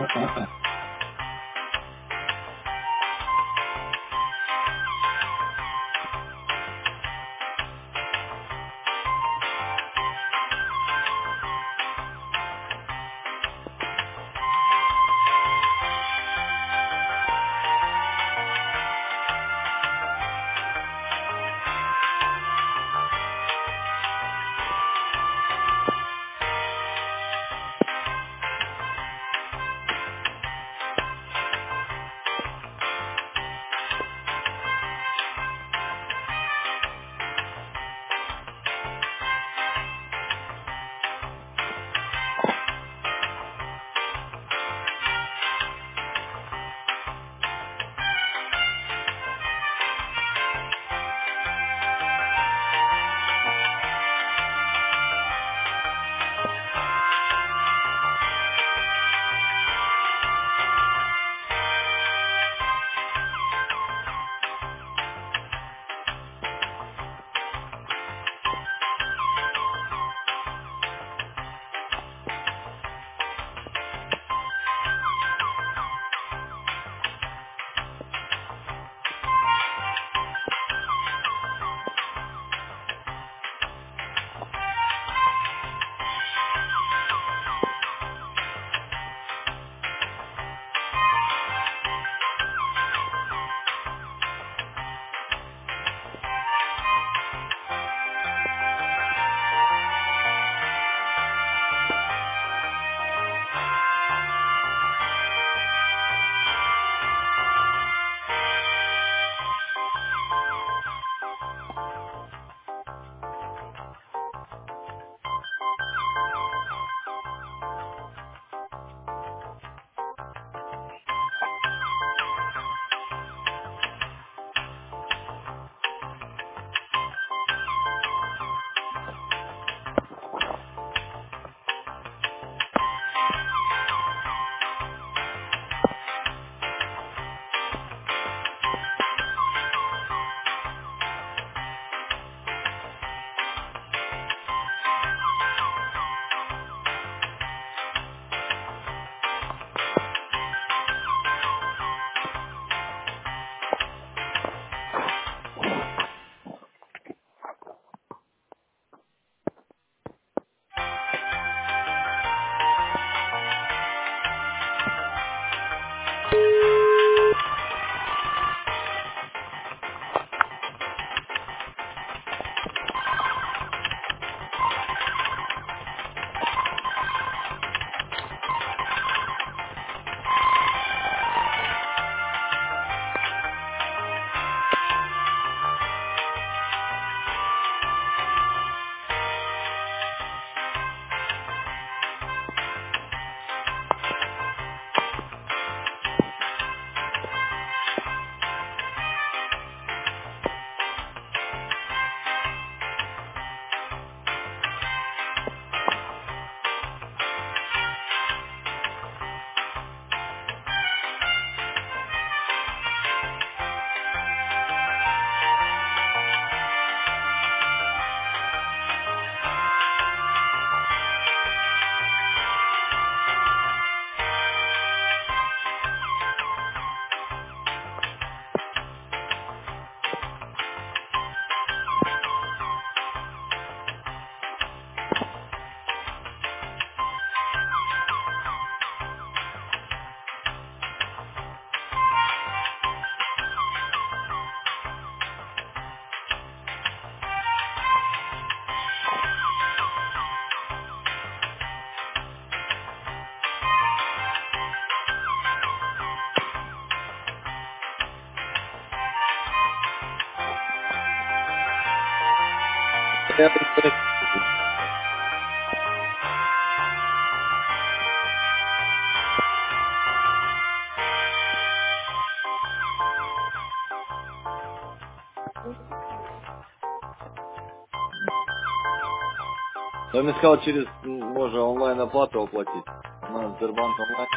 Он мне сказал, через можно онлайн оплату оплатить. На Сбербанк онлайн.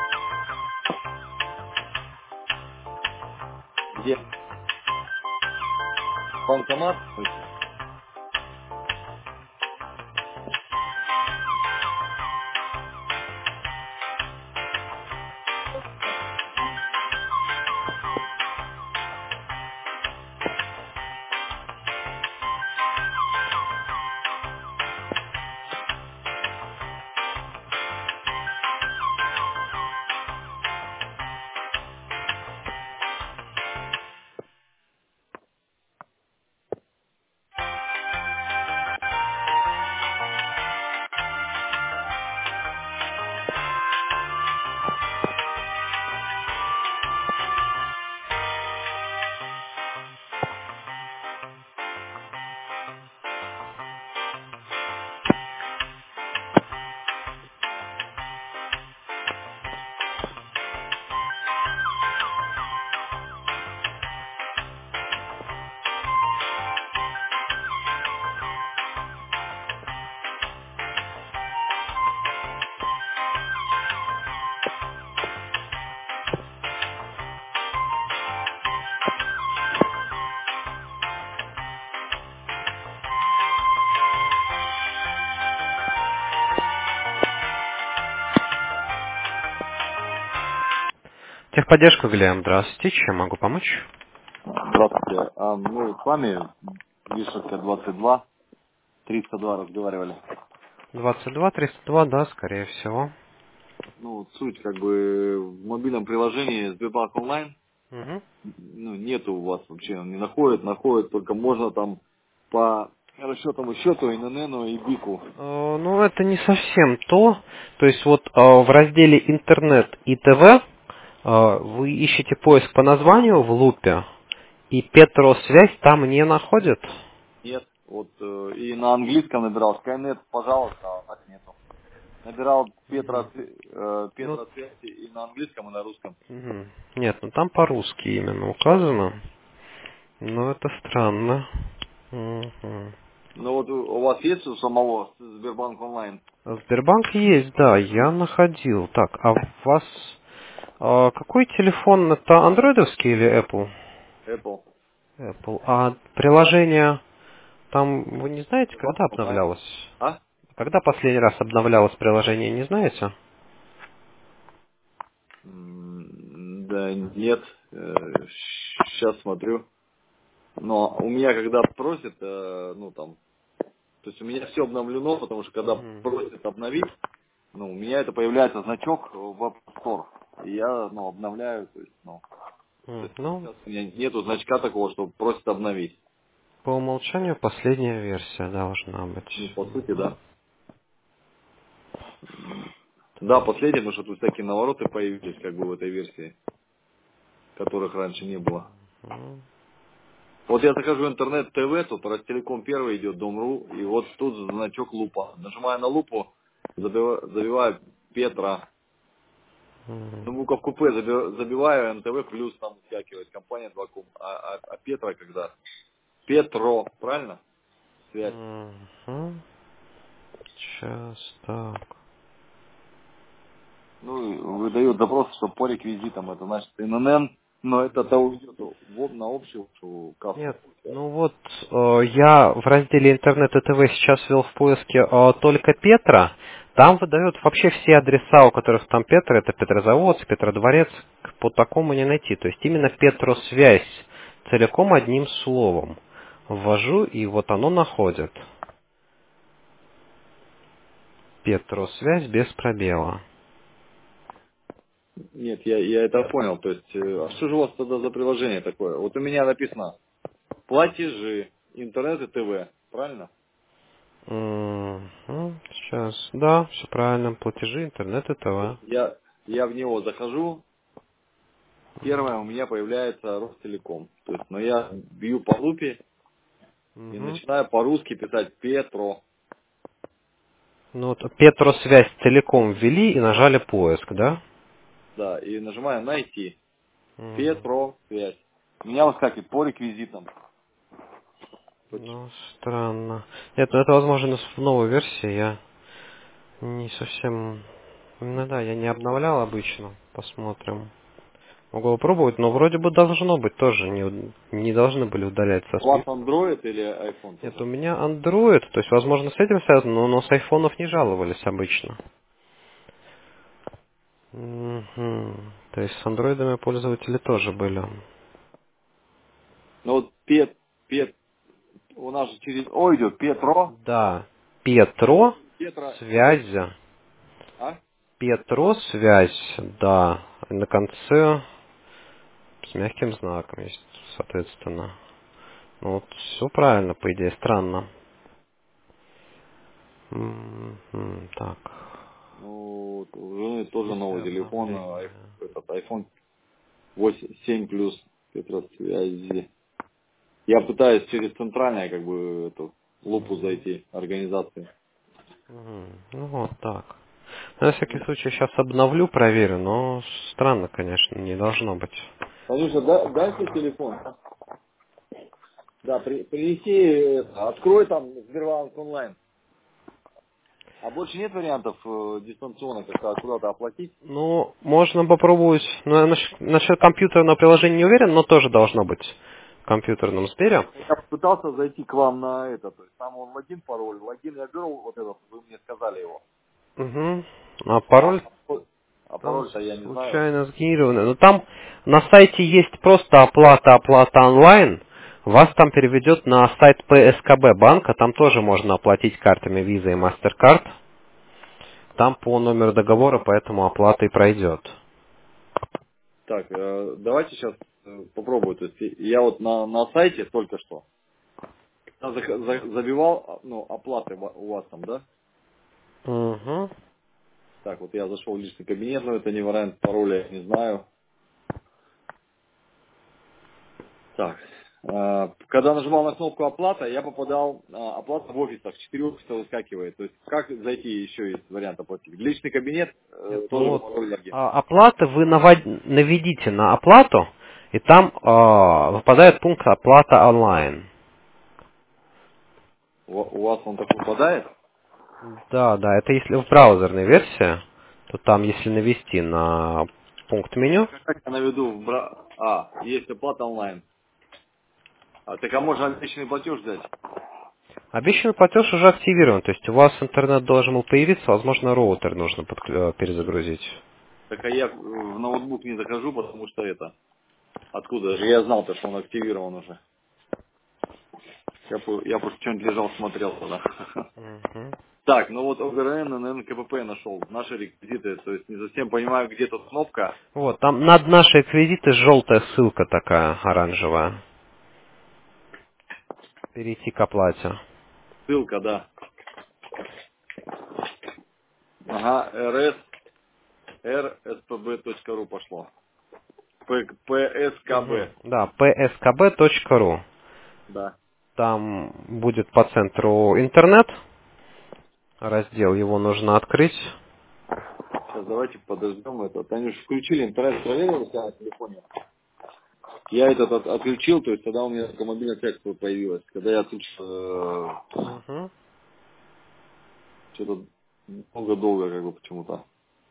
Где? Банкомат? Техподдержка, Глеб, здравствуйте, чем могу помочь? Здравствуйте. Мы с вами Вишенка 22, 302 разговаривали. 22 302, да, скорее всего. Ну, вот суть, как бы, в мобильном приложении Сбербанк онлайн, Мгм. ну, нету у вас вообще, он не находит, только можно там по расчетному счету, ИНН и БИКу. Ну, это не совсем то. То есть вот в разделе «Интернет» и «ТВ» вы ищете поиск по названию в лупе, и Петросвязь там не находит. Нет, вот, и на английском набирал Skynet, пожалуйста, а так нету. Набирал Мгм. Ну, Петра связи и на английском, и на русском. мгм. Нет, ну там по-русски именно указано. Но это странно. Мгм. Ну вот у вас есть у самого Сбербанк онлайн? Сбербанк есть, да, я находил. Так, а у вас какой телефон? Это андроидовский или Apple? Apple. Apple. А приложение там, вы не знаете, Сбербанк когда онлайн. обновлялось? А? Когда последний раз обновлялось приложение, не знаете? Да нет, сейчас смотрю. Но у меня когда просят, ну там, то есть у меня все обновлено, потому что когда Мгм. просят обновить, ну у меня это появляется значок в App Store. И я, ну, обновляю, то есть Ну, сейчас у меня нету значка такого, что просят обновить. по умолчанию последняя версия должна Ну, быть. по сути, да. Да, последнее, потому что тут всякие навороты появились, как бы в этой версии, которых раньше не было. Мгм. Вот я захожу в интернет-ТВ, тут Ростелеком первый идет, Дом.ру, и вот тут значок лупа. Нажимаю на лупу, забиваю Петра, Мгм. ну, буковку П забиваю, НТВ плюс там скакивает, компания 2 а Петра когда? Петро, правильно? Связь. Мгм. Сейчас, так. Ну, и выдает запрос, что по реквизитам, это значит ИНН, но это-то уйдет на общую кассу. Нет, ну вот я в разделе интернет и ТВ сейчас ввел в поиске только Петра. Там выдают вообще все адреса, у которых там Петра, это Петрозаводск, Петродворец, по такому не найти. То есть именно Петросвязь целиком одним словом ввожу, и вот оно находит. Петросвязь без пробела. Нет, я это понял. То есть, а что же у вас тогда за приложение такое? Вот у меня написано платежи, интернет и ТВ, правильно? Сейчас, да, все правильно. Платежи, интернет и То ТВ. есть я в него захожу, первое у меня появляется Ростелеком. То есть, но я бью по лупе и Мгм. начинаю по-русски писать Петро. Ну вот Петросвязь целиком ввели и нажали поиск, да? Да, и нажимаю найти. Мгм. Петро, связь. У меня выскакивает по реквизитам. Ну, странно. Нет, ну это возможно в новой версии. Я не совсем... Ну да, я не обновлял обычно. Посмотрим. Могу попробовать, но вроде бы должно быть тоже. Не должны были удалять со У вас списка. Android или iPhone Нет, тоже? у меня Android, то есть, возможно, с этим связано, но с айфонов не жаловались обычно. Мгм. То есть с андроидами пользователи тоже были. Ну вот у нас же через О идет Петро. Да. Петро, Петра, связь. связь. А? Петро, связь, да. И на конце с мягким знаком есть, соответственно. Ну вот, все правильно, по идее, странно. Так. Ну, вот у жены тоже Если новый телефон, обновление. этот iPhone 7 плюс Петросвязи. Я пытаюсь через центральную, как бы, эту лупу зайти, организацию. Ну вот так. На всякий случай сейчас обновлю, проверю, но странно, конечно, не должно быть. Танюша, дайте телефон. Да, принеси, открой там Сбербанк онлайн. А больше нет вариантов дистанционно как-то куда-то оплатить? Ну, можно попробовать. Ну, я насчет компьютерного приложения не уверен, но тоже должно быть в компьютерном Сбере. Я пытался зайти к вам на это, то есть там он логин, пароль. Логин я ввел вот этот, вы мне сказали его. Угу. А А, пароль? а Там пароль-то я не знаю. случайно сгенерировано. Но там на сайте есть просто оплата онлайн. Вас там переведет на сайт ПСКБ банка. Там тоже можно оплатить картами Visa и MasterCard. Там по номеру договора, поэтому оплата и пройдет. Так, давайте сейчас попробую. То есть я вот на сайте только что забивал, ну, оплаты у вас там, да? Угу. Так, вот я зашел в личный кабинет, но это не вариант пароля, я не знаю. Так, когда нажимал на кнопку оплата, я попадал, оплата в офисах, 4 офиса выскакивает. То есть как зайти, еще есть вариант оплатить. Личный кабинет, Нет, ну тоже вот пароль логин. оплата вы наведите на оплату, и там выпадает пункт оплата онлайн. У вас он так выпадает? Да, да, это если в браузерной версии, то там, если навести на пункт меню, Как я наведу есть оплата онлайн. Так можно личный платеж взять? обещанный платеж уже активирован, то есть у вас интернет должен был появиться, возможно, роутер нужно перезагрузить. Так я в ноутбук не захожу, потому что откуда же? Я знал-то, что он активирован уже. Я просто что-нибудь лежал, смотрел туда. Мгм. Так, ну вот ОГРН, НН, КПП нашел. Наши реквизиты, то есть не совсем понимаю, где тут кнопка. Вот, там над нашей реквизиты желтая ссылка такая, оранжевая. Перейти к оплате. Ссылка, да. Ага, rspb.ru пошло. Мгм. PSKB. Да, pskb.ru. Да. Там будет по центру интернет. Раздел его нужно открыть. Сейчас давайте подождем это. Они же включили интернет, проверил у себя на телефоне. Я этот отключил, то есть тогда у меня только мобильная связь появилась. Когда я отключил, Мгм. что-то долго-долго как бы почему-то.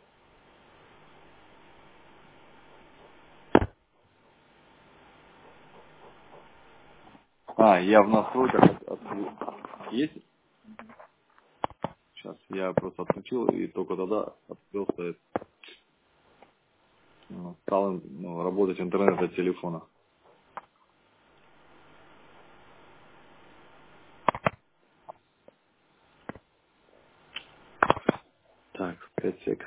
Я в настройках есть? Сейчас я просто отключил и только тогда открылся, стал работать интернет от телефона. Так, 5 сек.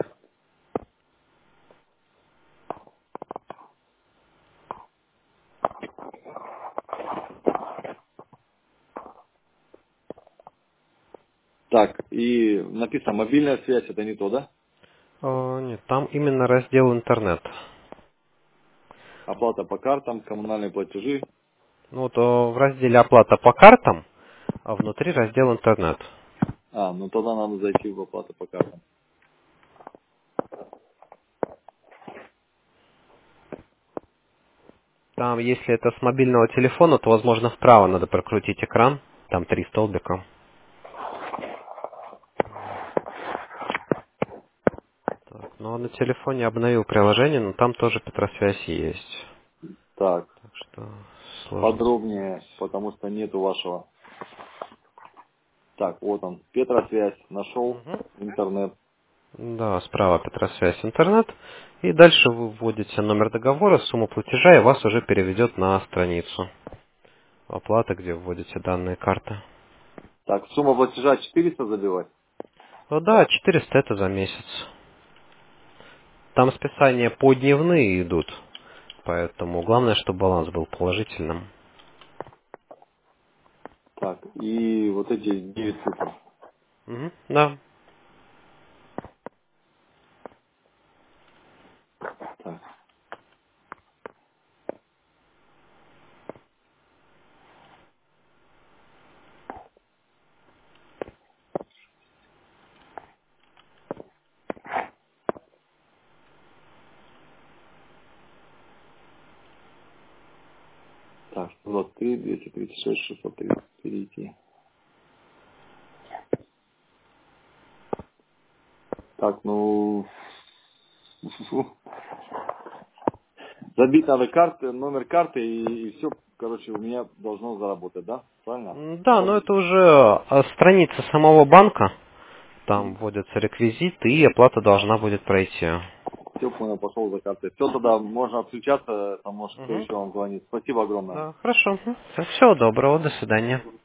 Так, и написано мобильная связь, это не то, да? Нет, там именно раздел интернет. Оплата по картам, коммунальные платежи. Ну вот в разделе оплата по картам, а внутри раздел интернет. Ну тогда надо зайти в оплату по картам. Там, если это с мобильного телефона, то, возможно, вправо надо прокрутить экран. Там 3 столбика. Так, ну а на телефоне обновил приложение, но там тоже Петросвязь есть. Так, Так что сложно. подробнее, потому что нету вашего. Так, вот он, Петросвязь, нашел Мгм. интернет. Да, справа Петросвязь интернет. И дальше вы вводите номер договора, сумму платежа, и вас уже переведет на страницу оплаты, где вводите данные карты. Так, сумма платежа 400 забивать? Да, 400 это за месяц. Там списания по дневные идут, поэтому главное, чтобы баланс был положительным. Так, и вот эти 9 цифр. Мгм, да. Так, так, 123, 236, 630, перейти. Так, забить надо карты, номер карты и все, короче, у меня должно заработать, да? Правильно? Да, но это уже страница самого банка. Там вводятся реквизиты, и оплата должна будет пройти. Все, понял, пошел за картой. Все, тогда можно отключаться, там, может, кто еще вам звонит. Спасибо огромное. Да, хорошо. Всего доброго, до свидания.